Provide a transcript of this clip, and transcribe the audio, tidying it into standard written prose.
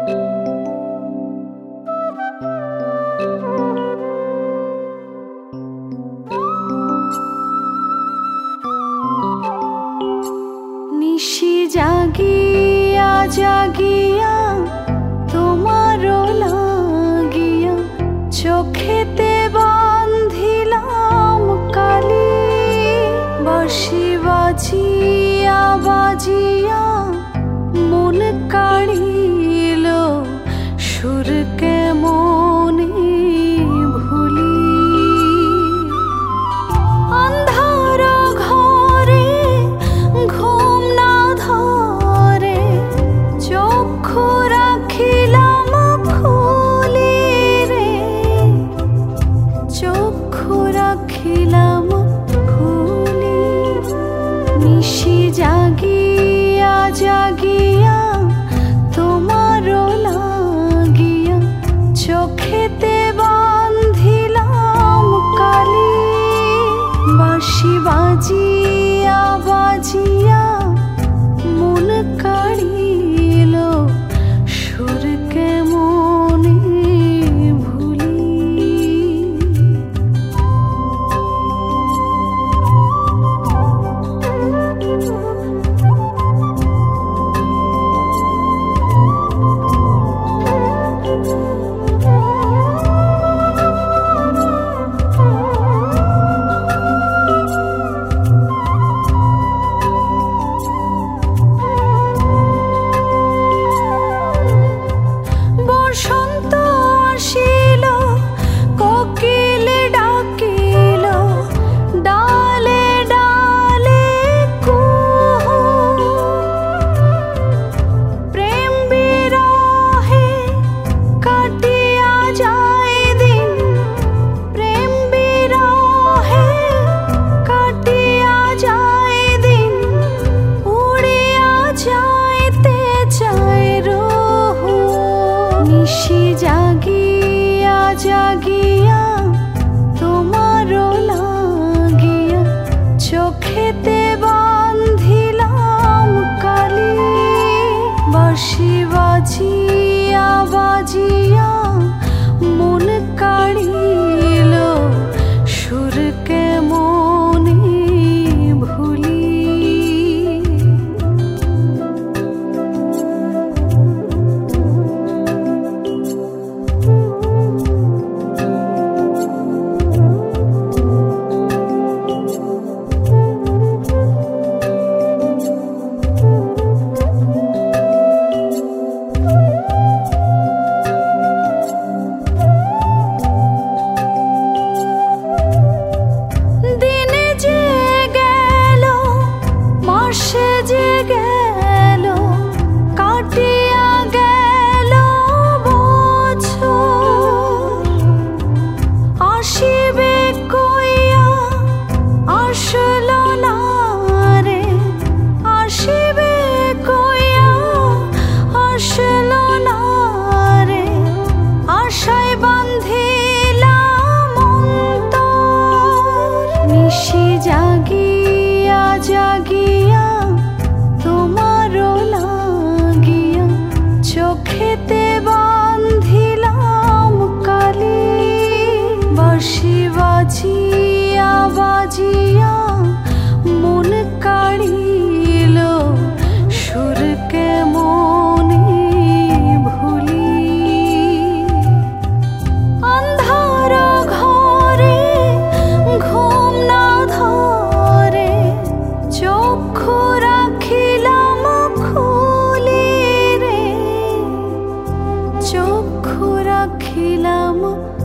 নিশি জাগিয়া জাগিয়া তোমারো লাগিয়া চোখেতে বান্ধিলাম কালি, বাঁশি বাজিয়া বাজিয়া মন কাড়িল সুর কেমনে ভুলি। অন্ধার ঘরে ঘুম না ধরে চক্ষু রাখিলাম খুলি রে, চক্ষু রাখিলাম খুলি। নিশি জাগিয়া জাগিয়া তোমারো লাগিয়া চোখেতে বান্ধিলাম কালি, বাঁশি বাজিয়া বাজিয়া মন কাড়িল সুর কেমনে ভুলি। বসন্ত আসিল কোকিল ডাকিল ডালে ডালে কুহু, প্রেম বিরহে কাটিয়া যায় দিন, প্রেম বিরহে কাটিয়া যায় দিন, উড়িয়া যাইতে চায় রহু। নিশি জাগিয়া জাগিয়া তোমারো লাগিয়া চোখেতে বান্ধিলাম কালি, বাঁশি বাজিয়া বাজিয়া মন কাড়িল সুর কেমনে ভুলি। দিনে যে গেল মাসে যে গেল কাটিয়া গেল বছর, আসিবে কইয়া আসল না রে, আসিবে কইয়া আসল না রে, আশায় বান্ধিলাম অন্তর। নিশি জাগিয়া জাগিয়া তোমারো লাগিয়া চোখেতে বান্ধিলাম কালি, বাঁশি বাজিয়া বাজিয়া মন কাড়িল সুর কেমনে ভুলি। অন্ধার ঘরে ঘুম না ধরে চক্ষু রাখিলাম খুলি রে, চক্ষু রাখিলাম